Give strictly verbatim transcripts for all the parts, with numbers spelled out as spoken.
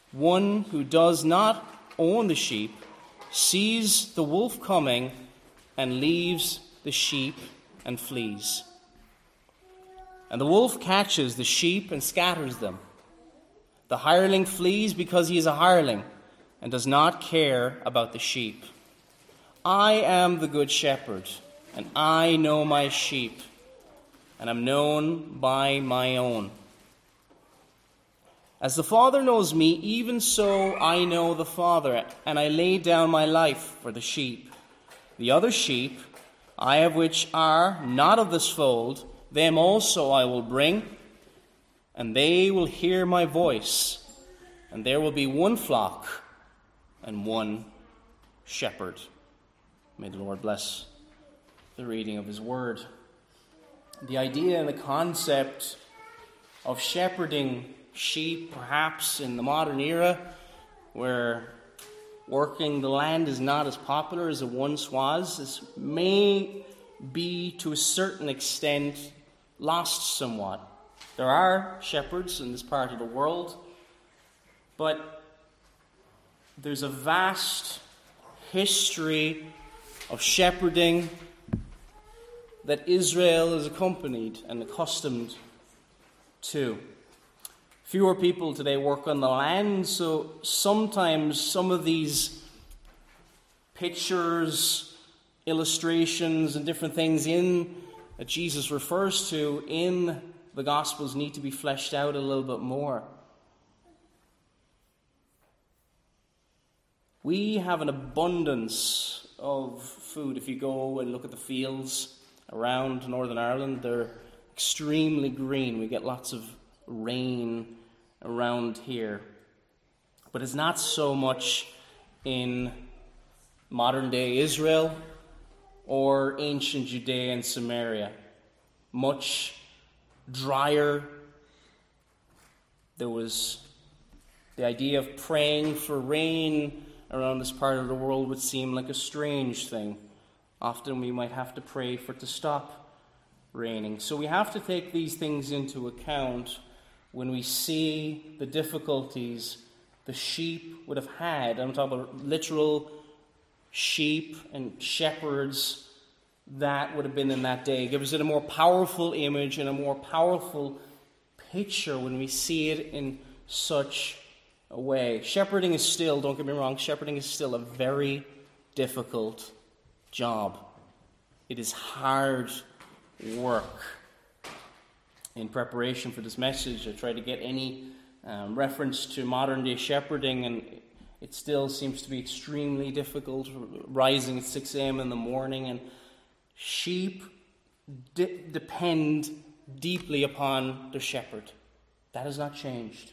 One who does not own the sheep sees the wolf coming and leaves the sheep and flees. And the wolf catches the sheep and scatters them. The hireling flees because he is a hireling and does not care about the sheep. I am the good shepherd, and I know my sheep, and am known by my own. As the Father knows me, even so I know the Father, and I lay down my life for the sheep. The other sheep, I have which are not of this fold, them also I will bring, and they will hear my voice, and there will be one flock and one shepherd. May the Lord bless the reading of his word. The idea and the concept of shepherding sheep, perhaps in the modern era, where working the land is not as popular as it once was, this may be to a certain extent lost somewhat. There are shepherds in this part of the world, but there's a vast history of shepherding that Israel is accompanied and accustomed to. Fewer people today work on the land, so sometimes some of these pictures, illustrations, and different things in that Jesus refers to in the Gospels need to be fleshed out a little bit more. We have an abundance of food. If you go and look at the fields around Northern Ireland, they're extremely green. We get lots of rain around here. But it's not so much in modern-day Israel or ancient Judea and Samaria. Much drier. There was the idea of praying for rain around this part of the world would seem like a strange thing. Often we might have to pray for it to stop raining. So we have to take these things into account when we see the difficulties the sheep would have had. I'm talking about literal sheep and shepherds that would have been in that day. It gives it a more powerful image and a more powerful picture when we see it in such a way. Shepherding is still, don't get me wrong, shepherding is still a very difficult job. It is hard work. In preparation for this message, I tried to get any um, reference to modern-day shepherding, and it still seems to be extremely difficult, rising at six a.m. in the morning, and sheep de- depend deeply upon the shepherd. That has not changed.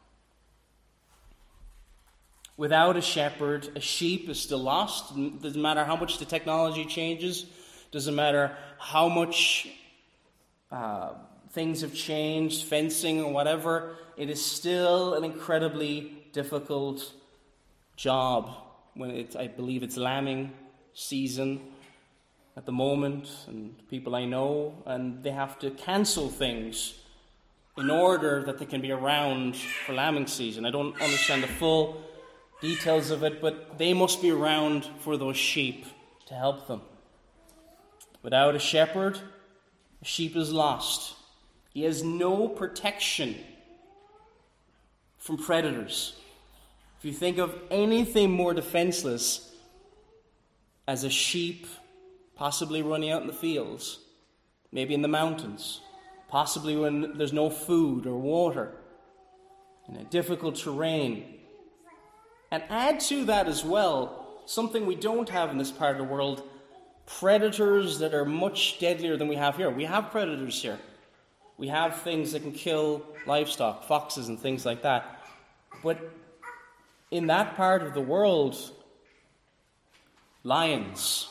Without a shepherd, a sheep is still lost. It doesn't matter how much the technology changes. Doesn't matter how much uh, things have changed, fencing or whatever. It is still an incredibly difficult job. When it, I believe it's lambing season at the moment, and people I know, and they have to cancel things in order that they can be around for lambing season. I don't understand the full details of it, but they must be around for those sheep to help them. Without a shepherd, a sheep is lost. He has no protection from predators. If you think of anything more defenseless as a sheep possibly running out in the fields, maybe in the mountains, possibly when there's no food or water, in a difficult terrain. And add to that as well, something we don't have in this part of the world, predators that are much deadlier than we have here. We have predators here. We have things that can kill livestock, foxes and things like that. But in that part of the world, lions,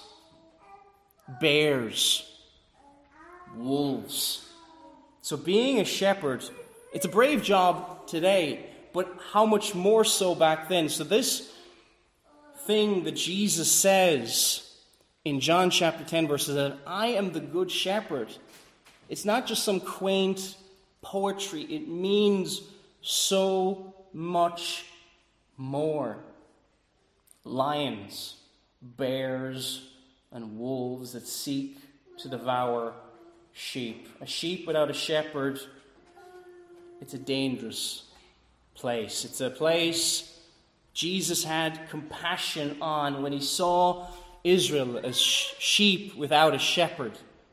bears, wolves. So being a shepherd, it's a brave job today, but how much more so back then? So this thing that Jesus says in John chapter ten, verse eleven, I am the good shepherd. It's not just some quaint poetry. It means so much more. Lions, bears, and wolves that seek to devour sheep. A sheep without a shepherd, it's a dangerous place. It's a place Jesus had compassion on when he saw Israel as sheep without a shepherd.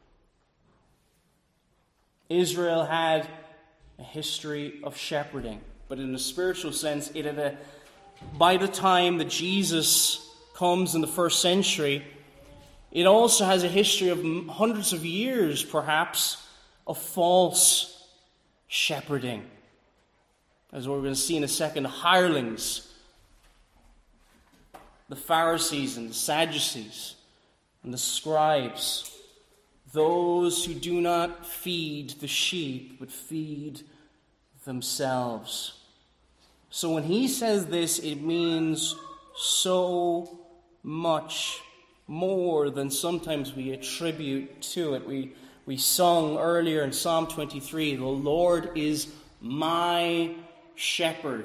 Israel had a history of shepherding, but in a spiritual sense, it had a, by the time that Jesus comes in the first century, it also has a history of hundreds of years, perhaps, of false shepherding. As we're going to see in a second, hirelings, the Pharisees and the Sadducees and the scribes, those who do not feed the sheep but feed themselves. So when he says this, it means so much more than sometimes we attribute to it. We we sung earlier in Psalm twenty-three, the Lord is my shepherd.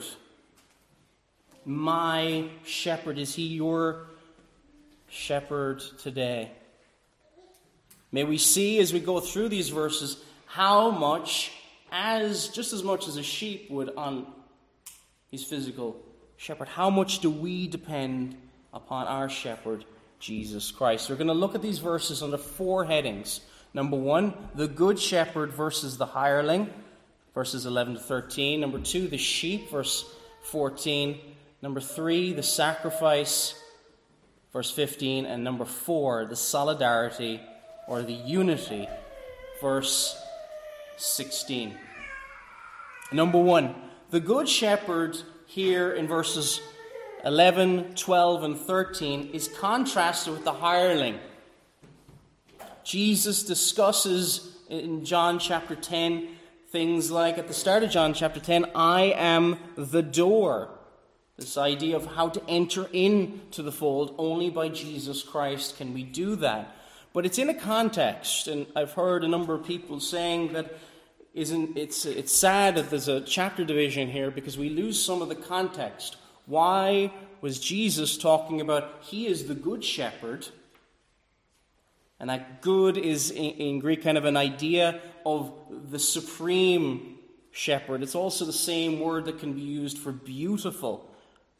My shepherd. Is he your shepherd today? May we see as we go through these verses how much, as just as much as a sheep would on his physical shepherd, how much do we depend upon our shepherd, Jesus Christ. We're going to look at these verses under four headings. Number one, the good shepherd versus the hireling, verses eleven to thirteen. Number two, the sheep, verse fourteen. Number three, the sacrifice, verse fifteen. And number four, the solidarity or the unity, verse sixteen. Number one, the good shepherd here in verses eleven, twelve, and thirteen is contrasted with the hireling. Jesus discusses in John chapter ten things like, at the start of John chapter ten, I am the door. This idea of how to enter into the fold, only by Jesus Christ can we do that. But it's in a context, and I've heard a number of people saying that isn't it's it's sad that there's a chapter division here because we lose some of the context. Why was Jesus talking about he is the good shepherd? And that good is in, in Greek kind of an idea of the supreme shepherd. It's also the same word that can be used for beautiful.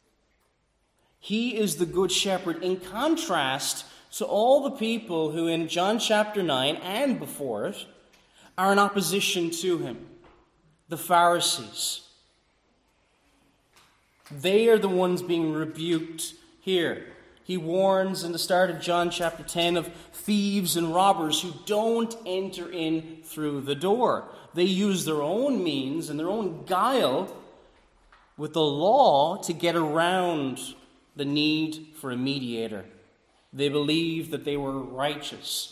He is the good shepherd in contrast to all the people who in John chapter nine and before it are in opposition to him. The Pharisees. They are the ones being rebuked here. He warns in the start of John chapter ten of thieves and robbers who don't enter in through the door. They use their own means and their own guile with the law to get around the need for a mediator. They believed that they were righteous.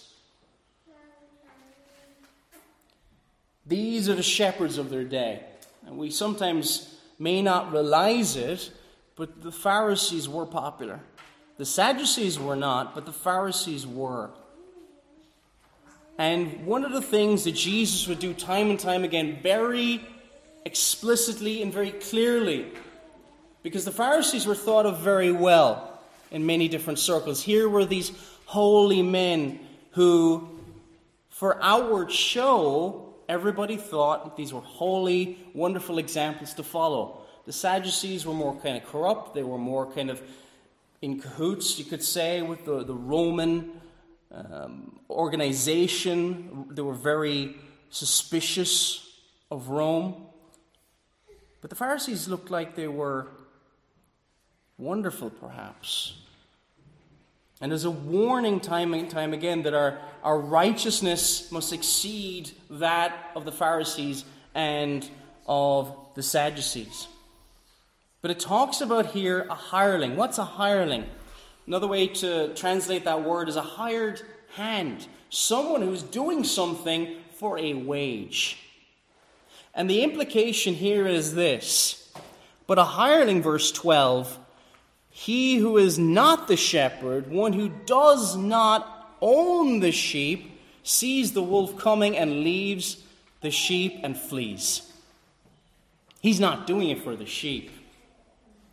These are the shepherds of their day. And we sometimes may not realize it, but the Pharisees were popular. The Sadducees were not, but the Pharisees were. And one of the things that Jesus would do time and time again, very explicitly and very clearly, because the Pharisees were thought of very well in many different circles. Here were these holy men who, for outward show, everybody thought these were holy, wonderful examples to follow. The Sadducees were more kind of corrupt. They were more kind of in cahoots, you could say, with the, the Roman um, organization. They were very suspicious of Rome. But the Pharisees looked like they were wonderful, perhaps. And there's a warning time and time again that our, our righteousness must exceed that of the Pharisees and of the Sadducees. But it talks about here a hireling. What's a hireling? Another way to translate that word is a hired hand. Someone who's doing something for a wage. And the implication here is this. But a hireling, verse twelve, he who is not the shepherd, one who does not own the sheep, sees the wolf coming and leaves the sheep and flees. He's not doing it for the sheep.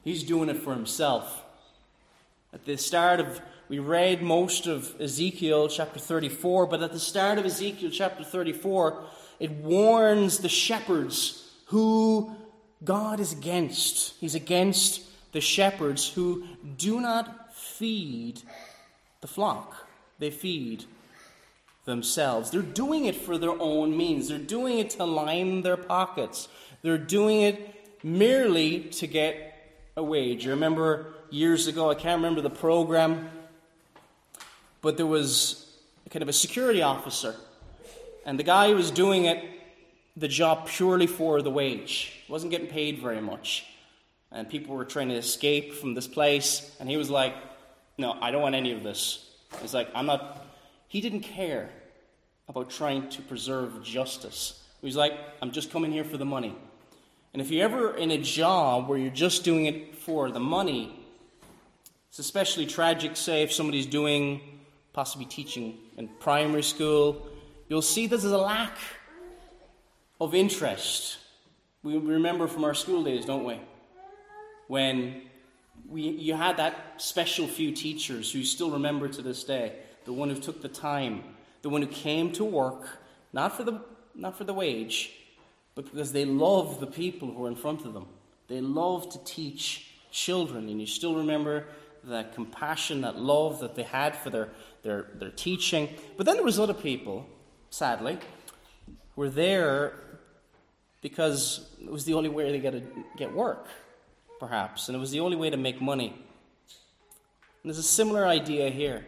He's doing it for himself. At the start of, we read most of Ezekiel chapter thirty-four, but at the start of Ezekiel chapter thirty-four, it warns the shepherds who God is against. He's against the shepherds who do not feed the flock. They feed themselves. They're doing it for their own means. They're doing it to line their pockets. They're doing it merely to get a wage. I remember years ago, I can't remember the program, but there was kind of a security officer, and the guy was doing it, the job purely for the wage. He wasn't getting paid very much. And people were trying to escape from this place, and he was like, no, I don't want any of this. He's like, I'm not... He didn't care about trying to preserve justice. He was like, I'm just coming here for the money. And if you're ever in a job where you're just doing it for the money, it's especially tragic, say, if somebody's doing, possibly teaching in primary school, you'll see there's a lack of interest. We remember from our school days, don't we? When we you had that special few teachers who you still remember to this day, the one who took the time, the one who came to work, not for the not for the wage, but because they love the people who are in front of them. They love to teach children, and you still remember that compassion, that love that they had for their, their, their teaching. But then there was other people, sadly, who were there because it was the only way to get, a, get work, perhaps, and it was the only way to make money. And there's a similar idea here.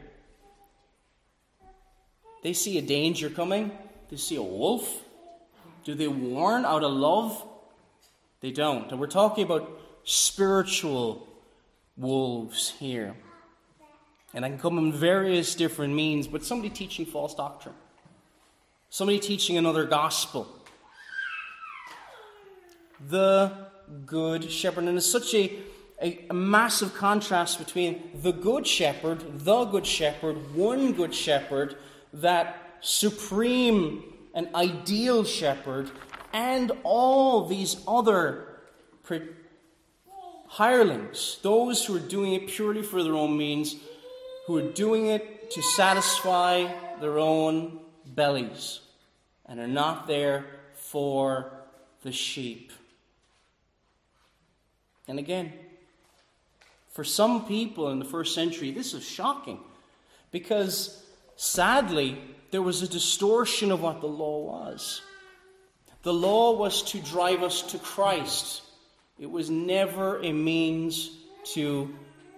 They see a danger coming. They see a wolf. Do they warn out of love? They don't. And we're talking about spiritual wolves here. And that can come in various different means, but somebody teaching false doctrine. Somebody teaching another gospel. The good shepherd. And it's such a, a, a massive contrast between the good shepherd, the good shepherd, one good shepherd, that supreme and ideal shepherd, and all these other pre- hirelings, those who are doing it purely for their own means, who are doing it to satisfy their own bellies, and are not there for the sheep. And again, for some people in the first century, this is shocking, because sadly, there was a distortion of what the law was. The law was to drive us to Christ. It was never a means to,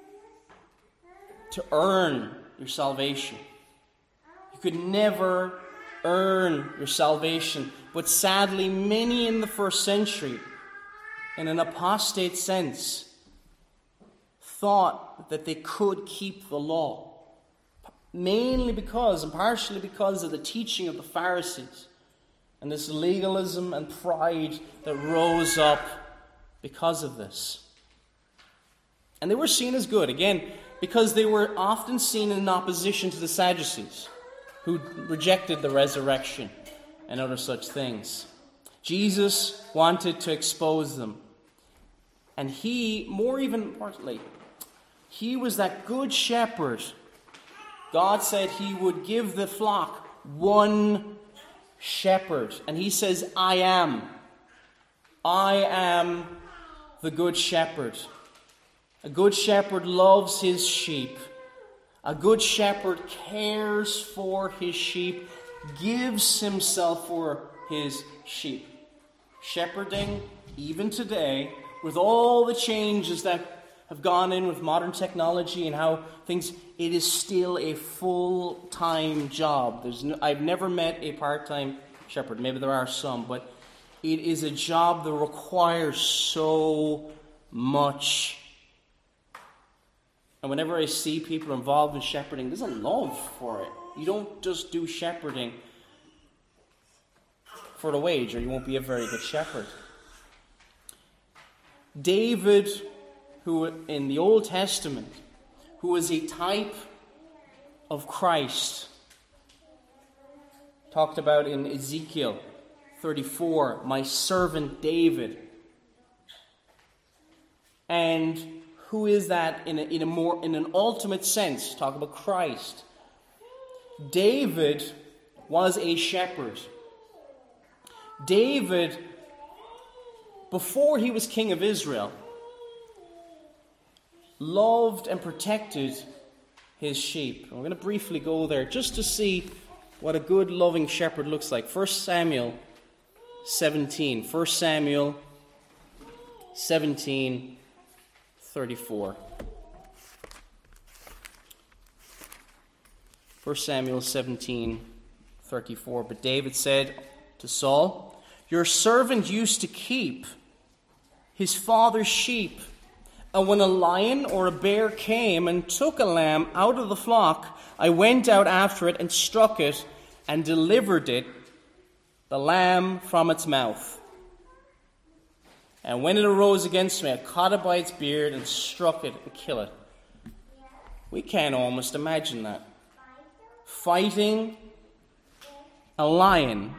to earn your salvation. You could never earn your salvation. But sadly, many in the first century, in an apostate sense, thought that they could keep the law. Mainly because, and partially because of the teaching of the Pharisees and this legalism and pride that rose up because of this. And they were seen as good, again, because they were often seen in opposition to the Sadducees, who rejected the resurrection and other such things. Jesus wanted to expose them. And he, more even importantly, he was that good shepherd. God said he would give the flock one shepherd. And he says, I am. I am the good shepherd. A good shepherd loves his sheep. A good shepherd cares for his sheep, gives himself for his sheep. Shepherding, even today, with all the changes that have gone in with modern technology and how things, it is still a full-time job. There's no, I've never met a part-time shepherd. Maybe there are some, but it is a job that requires so much. And whenever I see people involved in shepherding, there's a love for it. You don't just do shepherding for the wage, or you won't be a very good shepherd. David, who in the Old Testament, who was a type of Christ, talked about in Ezekiel thirty-four, my servant David. And who is that in a, in a more in an ultimate sense? Talk about Christ. David was a shepherd. David, before he was king of Israel, loved and protected his sheep. And we're going to briefly go there just to see what a good, loving shepherd looks like. First Samuel seventeen. First Samuel seventeen, thirty-four. First Samuel seventeen, thirty-four. But David said to Saul, "Your servant used to keep his father's sheep. And when a lion or a bear came and took a lamb out of the flock, I went out after it and struck it and delivered it, the lamb, from its mouth. And when it arose against me, I caught it by its beard and struck it and killed it." We can almost imagine that. Fighting a lion,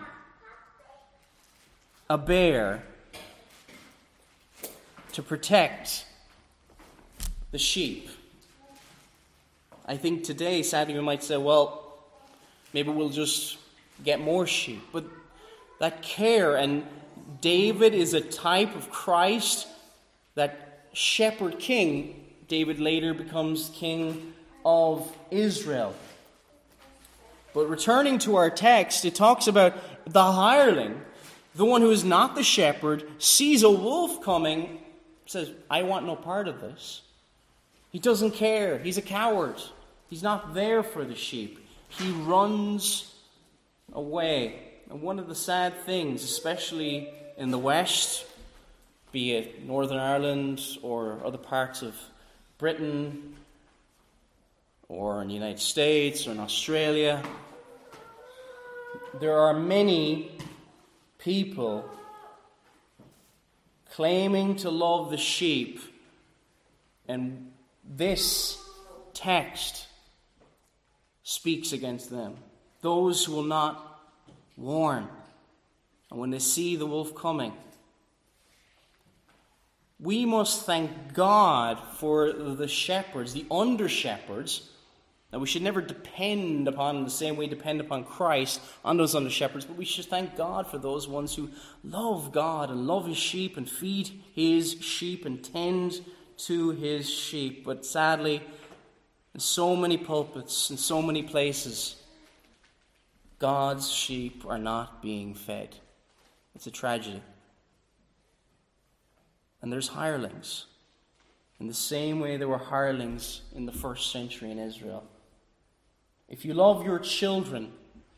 a bear, to protect the sheep. I think today, sadly, we might say, well, maybe we'll just get more sheep. But that care, and David is a type of Christ, that shepherd king. David later becomes king of Israel. But returning to our text, it talks about the hireling, the one who is not the shepherd, sees a wolf coming, says, "I want no part of this." He doesn't care. He's a coward. He's not there for the sheep. He runs away. And one of the sad things, especially in the West, be it Northern Ireland or other parts of Britain, or in the United States or in Australia, there are many people claiming to love the sheep, and this text speaks against them. Those who will not warn, and when they see the wolf coming. We must thank God for the shepherds, the under-shepherds. Now, we should never depend upon, the same way we depend upon Christ, on those under-shepherds, but we should thank God for those ones who love God and love his sheep and feed his sheep and tend to his sheep. But sadly, in so many pulpits, in so many places, God's sheep are not being fed. It's a tragedy. And there's hirelings. In the same way there were hirelings in the first century in Israel. If you love your children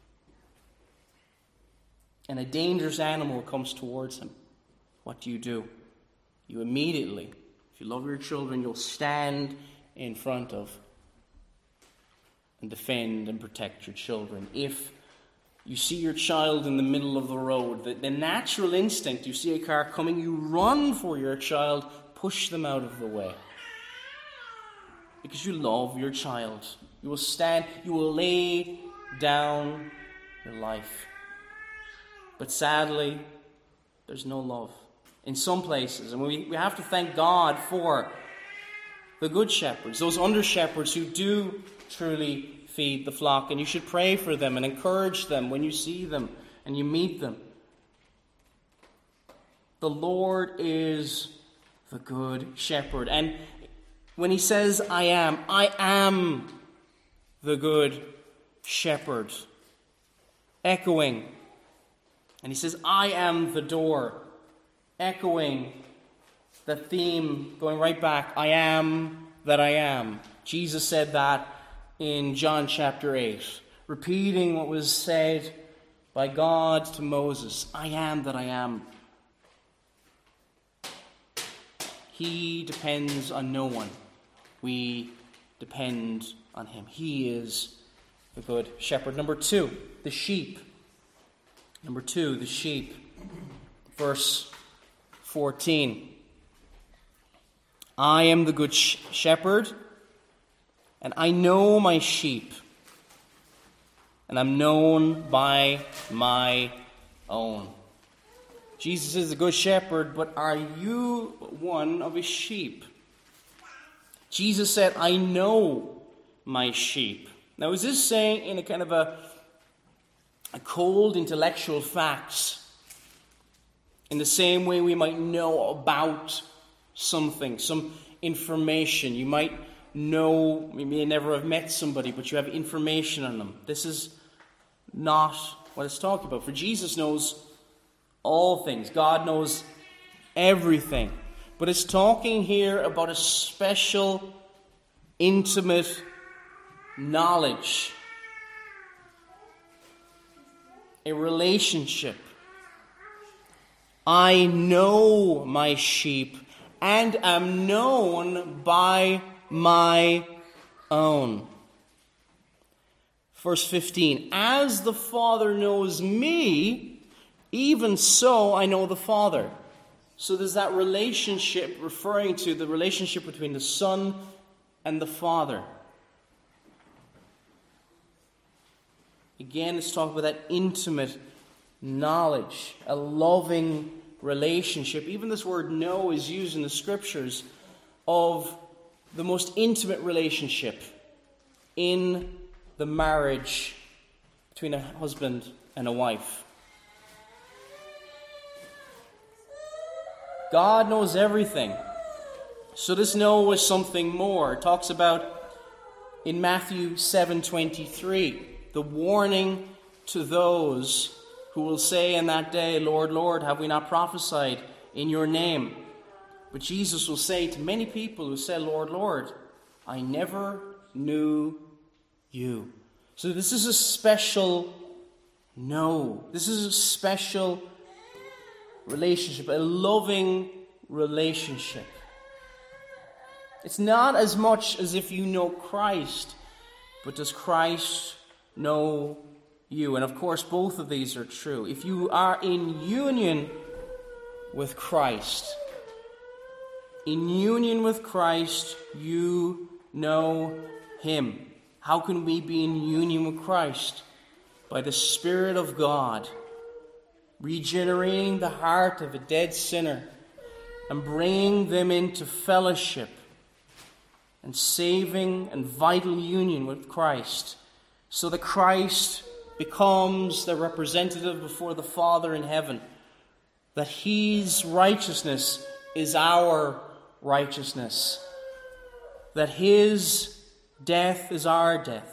and a dangerous animal comes towards him, what do you do? You immediately, if you love your children, you'll stand in front of and defend and protect your children. If you see your child in the middle of the road, the, the natural instinct, you see a car coming, you run for your child, push them out of the way. Because you love your child. You will stand, you will lay down your life. But sadly, there's no love in some places. And we, we have to thank God for the good shepherds, those under-shepherds who do truly feed the flock. And you should pray for them and encourage them when you see them and you meet them. The Lord is the good shepherd. And when he says, I am, I am the good shepherd. Echoing. And he says, I am the door. Echoing the theme, going right back, I am that I am. Jesus said that in John chapter eight, repeating what was said by God to Moses, I am that I am. He depends on no one. We depend on him. He is the good shepherd. Number two, the sheep. Number two, the sheep. Verse fourteen. I am the good sh- shepherd, and I know my sheep, and I'm known by my own. Jesus is the good shepherd, but are you one of his sheep? Jesus said, I know my sheep. Now, is this saying in a kind of a, a cold intellectual facts, in the same way we might know about something, some information? You might know, you may never have met somebody, but you have information on them. This is not what it's talking about. For Jesus knows all things. God knows everything. But it's talking here about a special, intimate knowledge, a relationship. I know my sheep and am known by my own. Verse fifteen, as the Father knows me, even so I know the Father. So there's that relationship referring to the relationship between the Son and the Father. Again, it's talking about that intimate knowledge, a loving relationship. Even this word know is used in the Scriptures of the most intimate relationship in the marriage between a husband and a wife. God knows everything. So this know is something more. It talks about in Matthew seven twenty-three, the warning to those who will say in that day, Lord, Lord, have we not prophesied in your name? But Jesus will say to many people who say, Lord, Lord, I never knew you. So this is a special know. This is a special relationship, a loving relationship. It's not as much as if you know Christ, but does Christ know you? And of course, both of these are true. If you are in union with Christ, in union with Christ, you know him. How can we be in union with Christ? By the Spirit of God, regenerating the heart of a dead sinner and bringing them into fellowship and saving and vital union with Christ, so that Christ becomes the representative before the Father in heaven, that his righteousness is our righteousness, that his death is our death,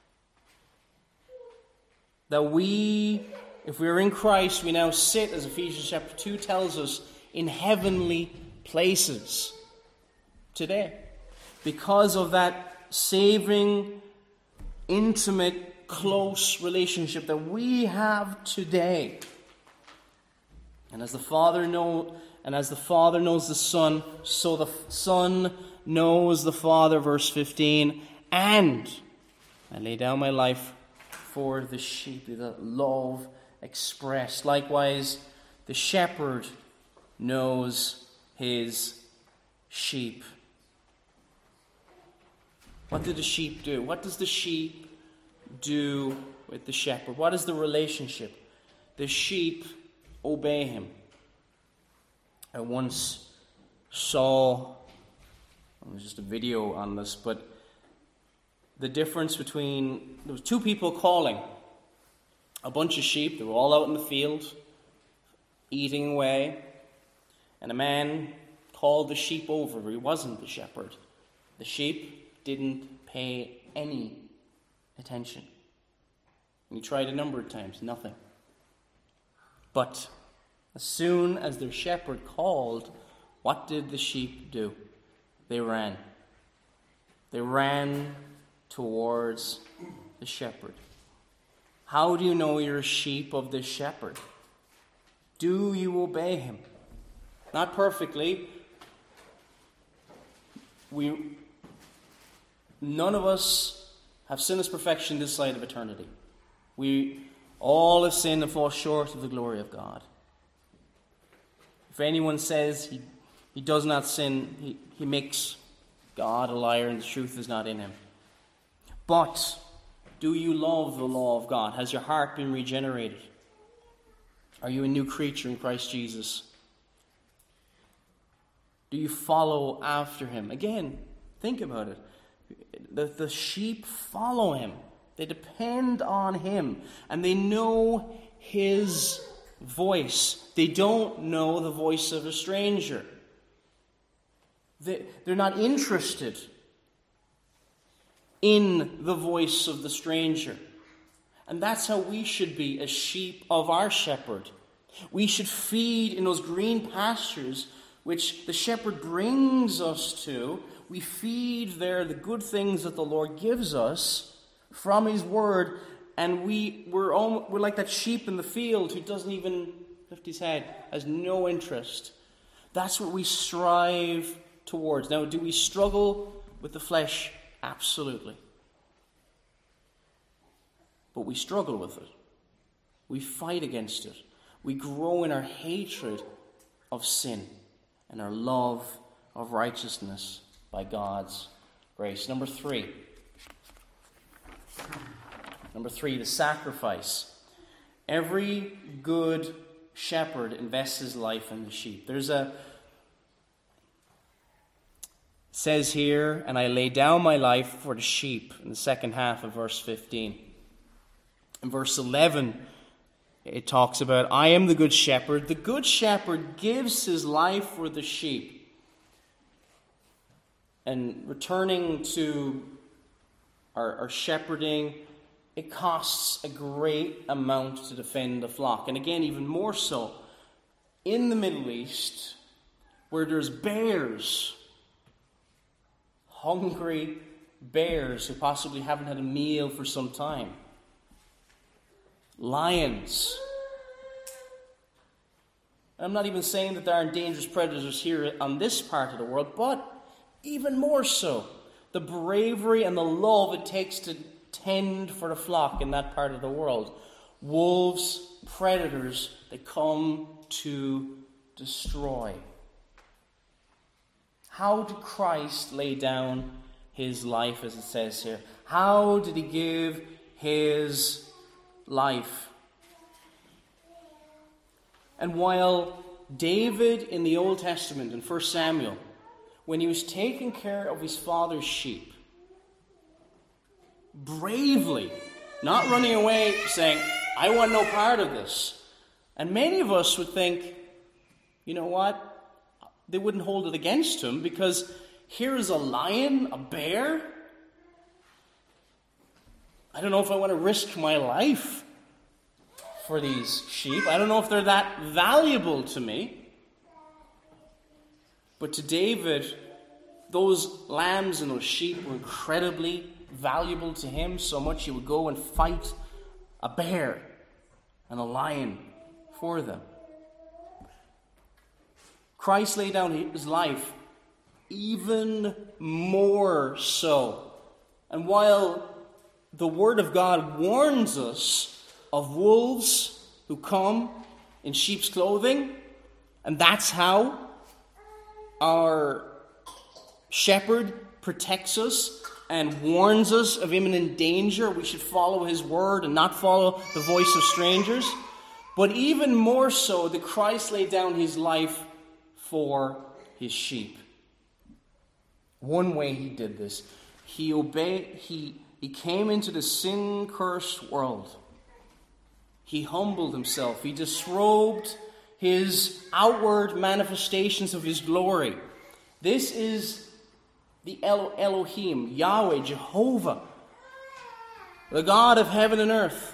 that we, if we are in Christ, we now sit, as Ephesians chapter two tells us, in heavenly places today, because of that saving, intimate, close relationship that we have today. And as the Father know, and as the Father knows the Son, so the Son knows the Father. Verse fifteen. And I lay down my life for the sheep. The love expressed. Likewise, the shepherd knows his sheep. What did the sheep do? What does the sheep do with the shepherd? What is the relationship? The sheep obey him. I once saw, it was just a video on this, but the difference between, there was two people calling, a bunch of sheep, they were all out in the field, eating away, and a man called the sheep over. He wasn't the shepherd. The sheep didn't pay any attention. And he tried a number of times, nothing. But as soon as their shepherd called, what did the sheep do? They ran. They ran towards the shepherd. How do you know you're a sheep of this shepherd? Do you obey him? Not perfectly. We, none of us have sinless perfection this side of eternity. We all have sinned and fall short of the glory of God. If anyone says he, he does not sin, he, he makes God a liar and the truth is not in him. But do you love the law of God? Has your heart been regenerated? Are you a new creature in Christ Jesus? Do you follow after him? Again, think about it. The, the sheep follow him. They depend on him. And they know his voice. They don't know the voice of a stranger. They, they're not interested in the voice of the stranger. And that's how we should be as sheep of our shepherd. We should feed in those green pastures which the shepherd brings us to. We feed there the good things that the Lord gives us from his word, and we, we're, all, we're like that sheep in the field who doesn't even lift his head, has no interest. That's what we strive towards. Now, do we struggle with the flesh? Absolutely. But we struggle with it. We fight against it. We grow in our hatred of sin and our love of righteousness by God's grace. Number three. Number three, the sacrifice. Every good shepherd invests his life in the sheep. There's a it says here, and I lay down my life for the sheep, in the second half of verse fifteen. In verse eleven, it talks about, I am the good shepherd. The good shepherd gives his life for the sheep. And returning to our, our shepherding, it costs a great amount to defend the flock. And again, even more so, in the Middle East, where there's bears, hungry bears who possibly haven't had a meal for some time. Lions. I'm not even saying that there aren't dangerous predators here on this part of the world, but even more so, the bravery and the love it takes to tend for the flock in that part of the world. Wolves, predators, they come to destroy. How did Christ lay down his life, as it says here? How did he give his life? And while David in the Old Testament, in First Samuel, when he was taking care of his father's sheep, bravely, not running away saying, I want no part of this. And many of us would think, you know what? They wouldn't hold it against him, because here is a lion, a bear. I don't know if I want to risk my life for these sheep. I don't know if they're that valuable to me. But to David, those lambs and those sheep were incredibly valuable to him, so much he would go and fight a bear and a lion for them. Christ laid down his life even more so. And while the Word of God warns us of wolves who come in sheep's clothing, and that's how our shepherd protects us and warns us of imminent danger, we should follow his word and not follow the voice of strangers. But even more so, that Christ laid down his life for his sheep. One way he did this, he obeyed, he, he came into the sin-cursed world. He humbled himself. He disrobed his outward manifestations of his glory. This is the El- Elohim, Yahweh, Jehovah, the God of heaven and earth,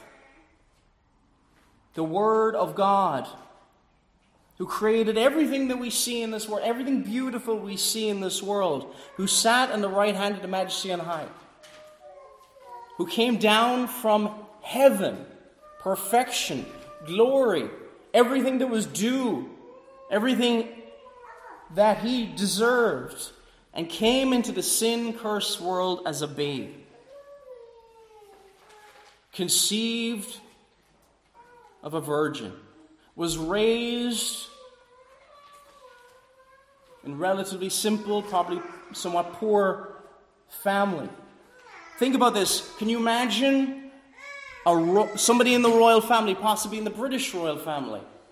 the Word of God, who created everything that we see in this world, everything beautiful we see in this world, who sat on the right hand of the Majesty on high, who came down from heaven, perfection, glory, everything that was due, everything that he deserved, and came into the sin-cursed world as a babe, conceived of a virgin, was raised in relatively simple, probably somewhat poor family. Think about this. Can you imagine a ro- somebody in the royal family, possibly in the British royal family,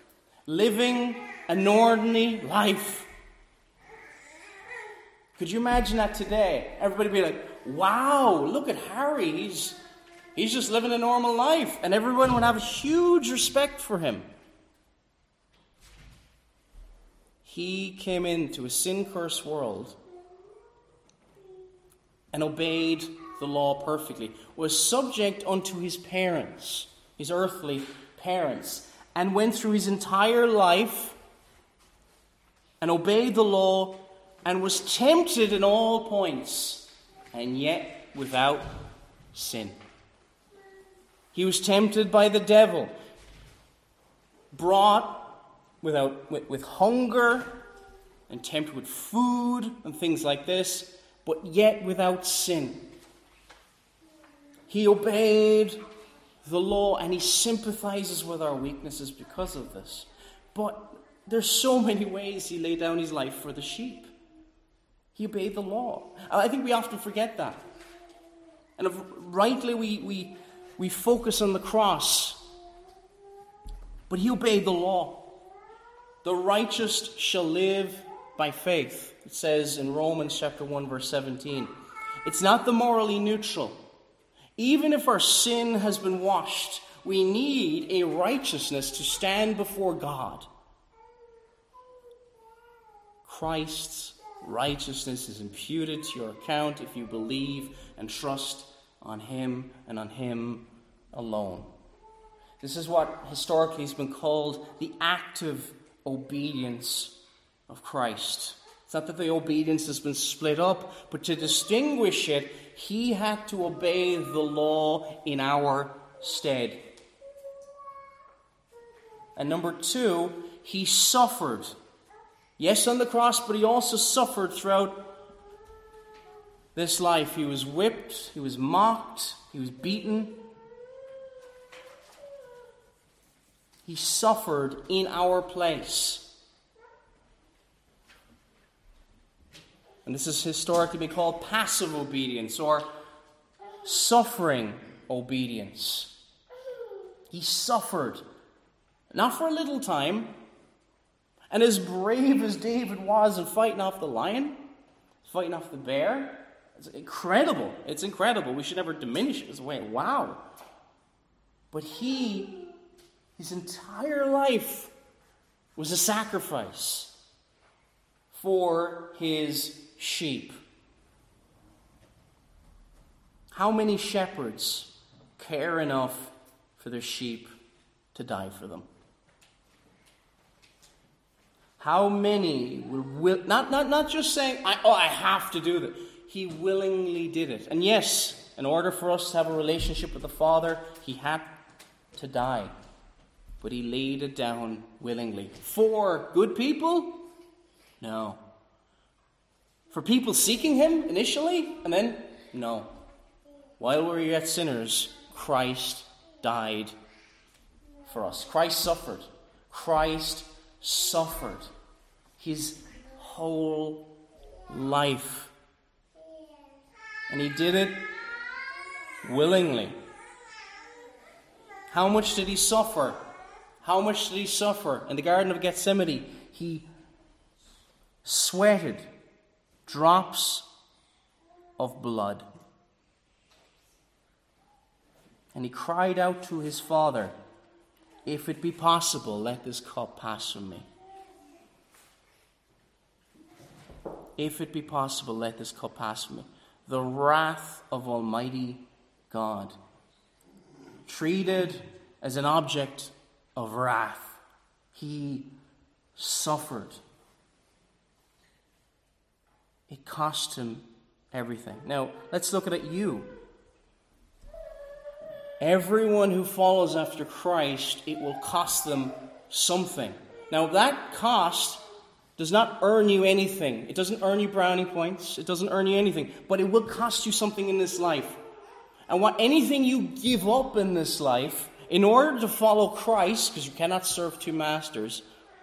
living an ordinary life. Could you imagine that today? Everybody would be like, wow, look at Harry. He's, he's just living a normal life. And everyone would have a huge respect for him. He came into a sin-cursed world and obeyed the law perfectly, was subject unto his parents, his earthly parents, and went through his entire life and obeyed the law and was tempted in all points, and yet without sin. He was tempted by the devil, brought without with, with hunger and tempted with food and things like this, but yet without sin. He obeyed the law and he sympathizes with our weaknesses because of this. But there's so many ways he laid down his life for the sheep. He obeyed the law. I think we often forget that. And if rightly we, we, we focus on the cross. But he obeyed the law. The righteous shall live by faith. It says in Romans chapter one, verse seventeen. It's not the morally neutral. Even if our sin has been washed, we need a righteousness to stand before God. Christ's righteousness is imputed to your account if you believe and trust on him and on him alone. This is what historically has been called the active obedience of Christ. It's not that the obedience has been split up, but to distinguish it, he had to obey the law in our stead. And number two, he suffered. Yes, on the cross, but he also suffered throughout this life. He was whipped, he was mocked, he was beaten. He suffered in our place. And this has historically been called passive obedience or suffering obedience. He suffered, not for a little time. And as brave as David was in fighting off the lion, fighting off the bear, it's incredible. It's incredible. We should never diminish it as a way. Wow. But he, his entire life was a sacrifice for his sheep. How many shepherds care enough for their sheep to die for them? How many will, will not, not, not just saying, I, oh, I have to do that. He willingly did it. And yes, in order for us to have a relationship with the Father, he had to die. But he laid it down willingly. For good people? No. For people seeking him initially? And then? No. While we were yet sinners, Christ died for us. Christ suffered. Christ suffered his whole life. And he did it willingly. How much did he suffer? How much did he suffer? In the Garden of Gethsemane, he sweated drops of blood. And he cried out to his Father, if it be possible, let this cup pass from me. If it be possible, let this cup pass from me. The wrath of Almighty God, treated as an object of wrath, he suffered. It cost him everything. Now, let's look at it you. Everyone who follows after Christ, it will cost them something. Now, that cost does not earn you anything. It doesn't earn you brownie points. It doesn't earn you anything. But it will cost you something in this life. And what anything you give up in this life, in order to follow Christ, because you cannot serve two masters,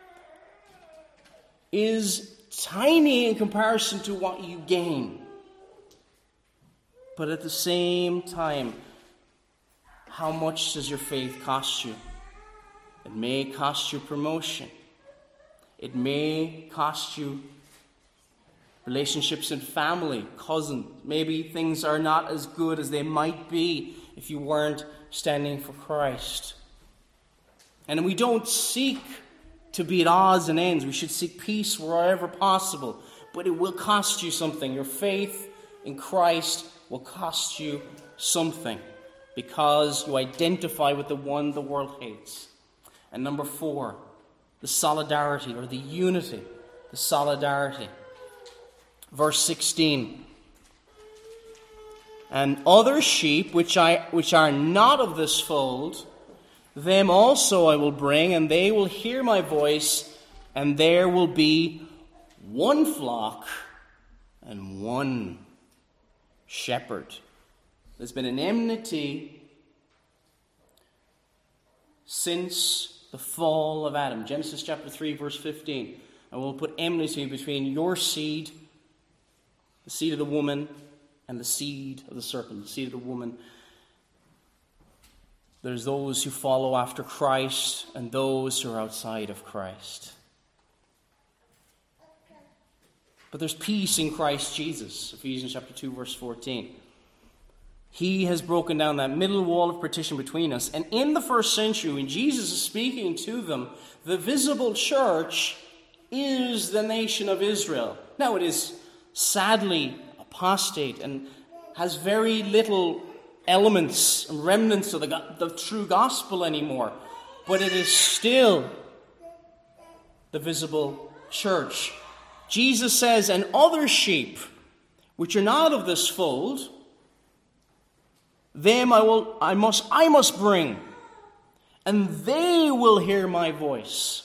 is tiny in comparison to what you gain. But at the same time, how much does your faith cost you? It may cost you promotion. It may cost you relationships in family, cousins. Maybe things are not as good as they might be if you weren't standing for Christ. And we don't seek to be at odds and ends. We should seek peace wherever possible. But it will cost you something. Your faith in Christ will cost you something, because you identify with the one the world hates. And number four, the solidarity or the unity, the solidarity. Verse sixteen. And other sheep which I which are not of this fold, them also I will bring, and they will hear my voice, and there will be one flock and one shepherd. There's been an enmity since the fall of Adam. Genesis chapter three, verse fifteen. I will put enmity between your seed, the seed of the woman, and the seed of the serpent, the seed of the woman. There's those who follow after Christ and those who are outside of Christ. But there's peace in Christ Jesus. Ephesians chapter two, verse fourteen. He has broken down that middle wall of partition between us. And in the first century, when Jesus is speaking to them, the visible church is the nation of Israel. Now it is sadly apostate and has very little elements and remnants of the, the true gospel anymore. But it is still the visible church. Jesus says, and other sheep which are not of this fold, them I will I must I must bring, and they will hear my voice.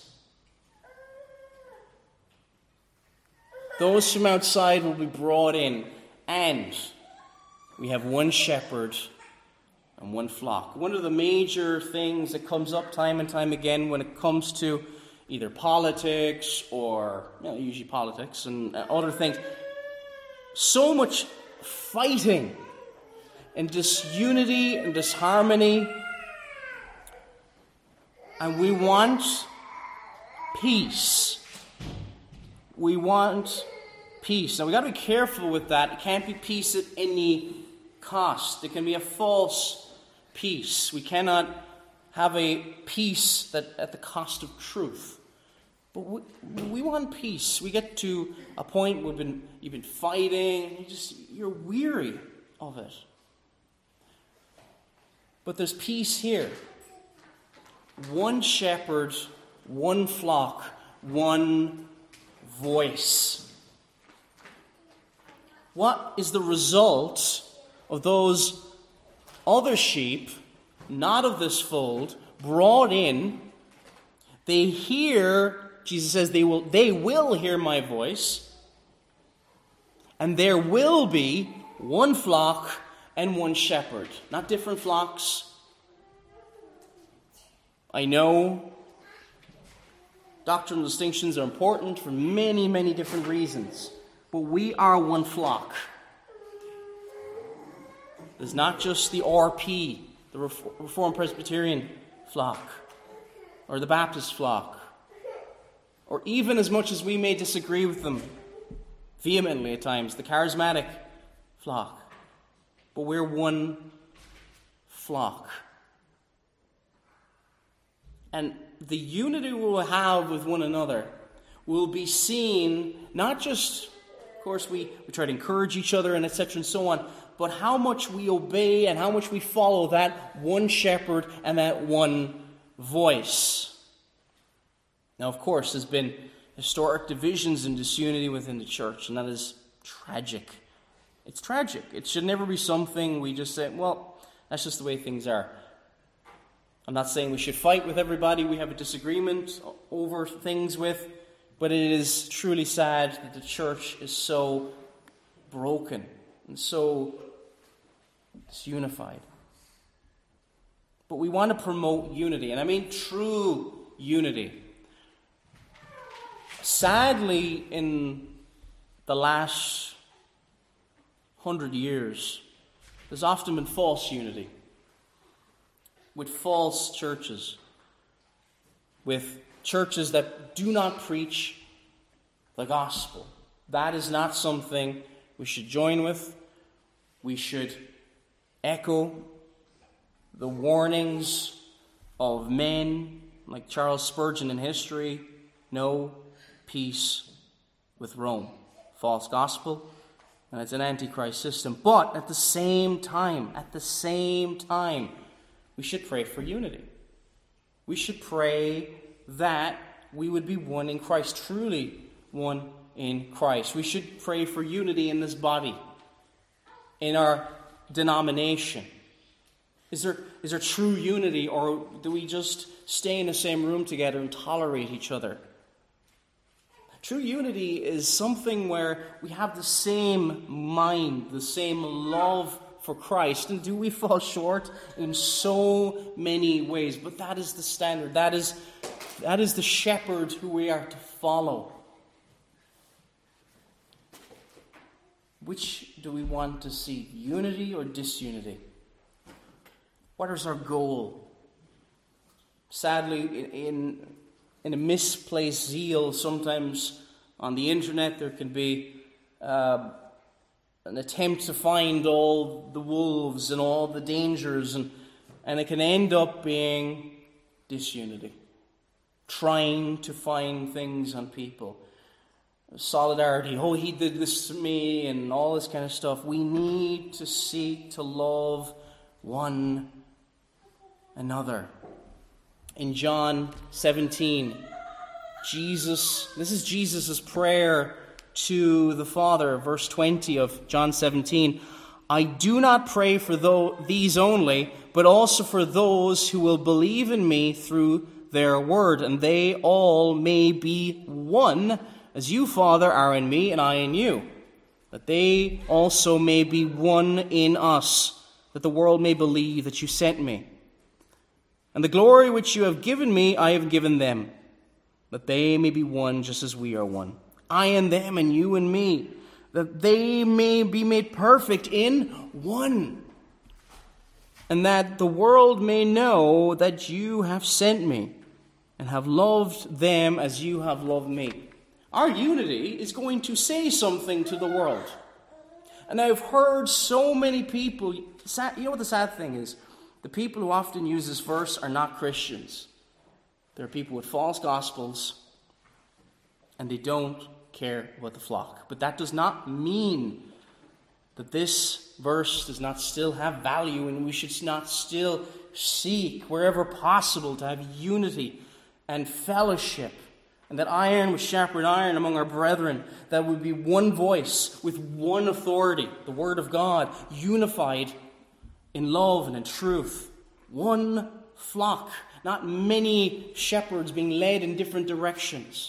Those from outside will be brought in, and we have one shepherd and one flock. One of the major things that comes up time and time again when it comes to either politics or, you know, usually politics and other things, so much fighting and disunity and disharmony, and we want peace. We want peace. Now, we've got to be careful with that. It can't be peace at any cost. It can be a false peace. We cannot have a peace that at the cost of truth. But we, we want peace. We get to a point where we've been, you've been fighting, you just, you're weary of it. But there's peace here. One shepherd, one flock, one voice. What is the result of those other sheep, not of this fold, brought in? They hear, Jesus says, they will, they will hear my voice, and there will be one flock and one shepherd. Not different flocks. I know doctrinal distinctions are important for many, many different reasons. But we are one flock. There's not just the R P, the Reformed Presbyterian flock, or the Baptist flock, or even, as much as we may disagree with them vehemently at times, the charismatic flock. But we're one flock. And the unity we will have with one another will be seen, not just, of course, we, we try to encourage each other and et cetera and so on, but how much we obey and how much we follow that one shepherd and that one voice. Now, of course, there's been historic divisions and disunity within the church, and that is tragic. It's tragic. It should never be something we just say, well, that's just the way things are. I'm not saying we should fight with everybody we have a disagreement over things with, but it is truly sad that the church is so broken and so disunified. But we want to promote unity, and I mean true unity. Sadly, in the last hundred years, there's often been false unity with false churches. with churches that do not preach the gospel. That is not something we should join with. We should echo the warnings of men like Charles Spurgeon in history. No peace with Rome. False gospel, and it's an antichrist system. But at the same time, at the same time, we should pray for unity. We should pray that we would be one in Christ, truly one in Christ. We should pray for unity in this body, in our denomination. Is there, is there true unity, or do we just stay in the same room together and tolerate each other? True unity is something where we have the same mind, the same love for Christ. And do we fall short in so many ways? But that is the standard. That is, that is the shepherd who we are to follow. Which do we want to see? Unity or disunity? What is our goal? Sadly, in, in a misplaced zeal, sometimes on the internet there can be uh, an attempt to find all the wolves and all the dangers, and, and it can end up being disunity. Trying to find things on people. Solidarity, oh, he did this to me, and all this kind of stuff. We need to seek to love one another. In John seventeen, Jesus, this is Jesus' prayer to the Father, verse twenty of John seventeen. I do not pray for tho- these only, but also for those who will believe in me through their word, and they all may be one, as you, Father, are in me and I in you, that they also may be one in us, that the world may believe that you sent me. And the glory which you have given me, I have given them, that they may be one just as we are one. I and them and you and me, that they may be made perfect in one, and that the world may know that you have sent me and have loved them as you have loved me. Our unity is going to say something to the world. And I've heard so many people, you know what the sad thing is? The people who often use this verse are not Christians. They're people with false gospels, and they don't care about the flock. But that does not mean that this verse does not still have value, and we should not still seek, wherever possible, to have unity and fellowship, and that iron would sharpen iron among our brethren, that would be one voice with one authority, the Word of God, unified in love and in truth. One flock, not many shepherds being led in different directions.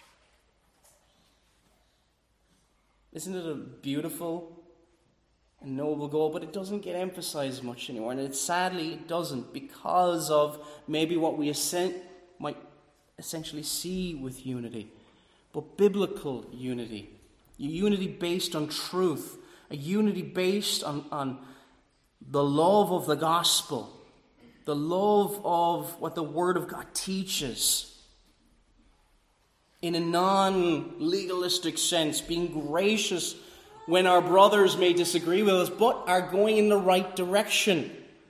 Isn't it a beautiful and noble goal? But it doesn't get emphasized much anymore. And it sadly it doesn't, because of maybe what we ascent, might essentially see with unity. But biblical unity. A unity based on truth. A unity based on, on the love of the gospel. The love of what the Word of God teaches. In a non-legalistic sense, being gracious when our brothers may disagree with us, but are going in the right direction.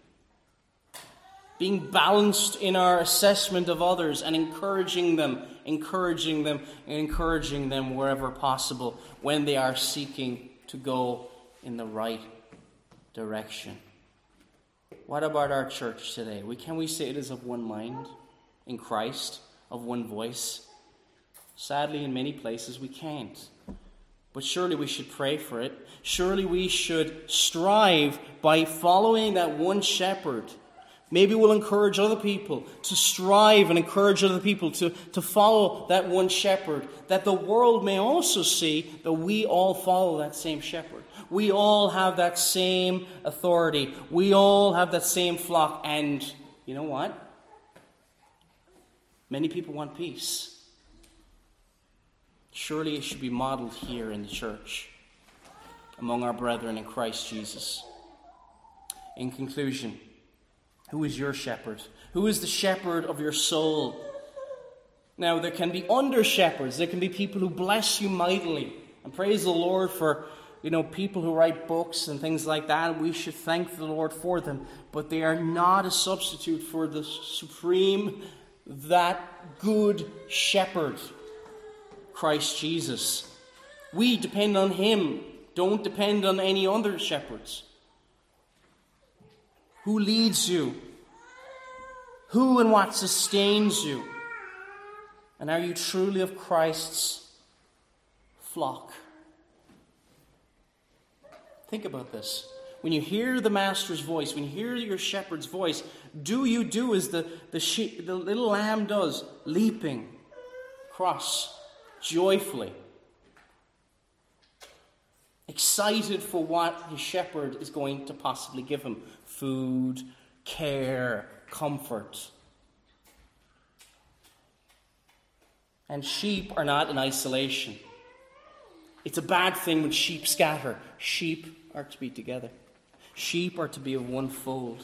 Being balanced in our assessment of others and encouraging them, encouraging them, and encouraging them wherever possible when they are seeking to go in the right direction. What about our church today? We, can we say it is of one mind in Christ, of one voice? Sadly, in many places we can't. But surely we should pray for it. Surely we should strive by following that one shepherd. Maybe we'll encourage other people to strive and encourage other people to, to follow that one shepherd, that the world may also see that we all follow that same shepherd. We all have that same authority. We all have that same flock. And you know what? Many people want peace. Surely it should be modeled here in the church, among our brethren in Christ Jesus. In conclusion, who is your shepherd? Who is the shepherd of your soul? Now, there can be under-shepherds. There can be people who bless you mightily. And praise the Lord for, you know, people who write books and things like that. We should thank the Lord for them. But they are not a substitute for the supreme, that good shepherd, Christ Jesus. We depend on him. Don't depend on any other shepherds. Who leads you? Who and what sustains you? And are you truly of Christ's flock? Think about this. When you hear the master's voice, when you hear your shepherd's voice, do you do as the, the, sheep, the little lamb does, leaping across joyfully, excited for what his shepherd is going to possibly give him? Food, care, comfort. And sheep are not in isolation. It's a bad thing when sheep scatter. Sheep are to be together. Sheep are to be of one fold.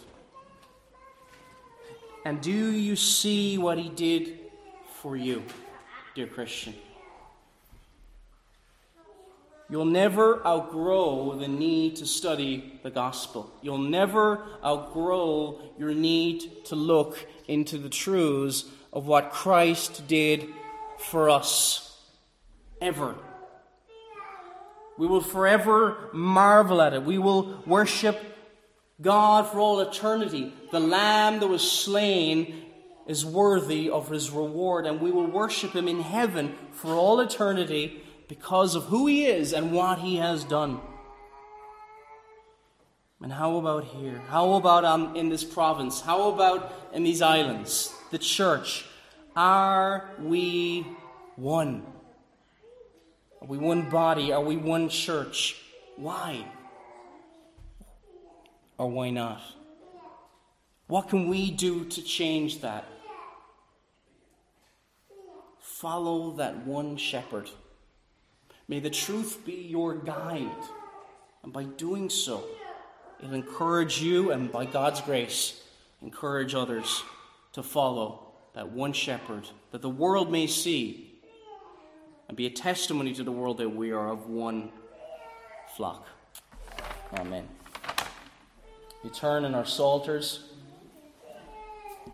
And do you see what he did for you, dear Christian? You'll never outgrow the need to study the gospel. You'll never outgrow your need to look into the truths of what Christ did for us. Ever. We will forever marvel at it. We will worship God for all eternity. The Lamb that was slain is worthy of his reward, and we will worship him in heaven for all eternity because of who he is and what he has done. And how about here? How about um, in this province? How about in these islands? The church. Are we one? Are we one body? Are we one church? Why? Or why not? What can we do to change that? Follow that one shepherd. May the truth be your guide. And by doing so, it'll encourage you, and by God's grace, encourage others to follow that one shepherd, that the world may see and be a testimony to the world that we are of one flock. Amen. We turn in our psalters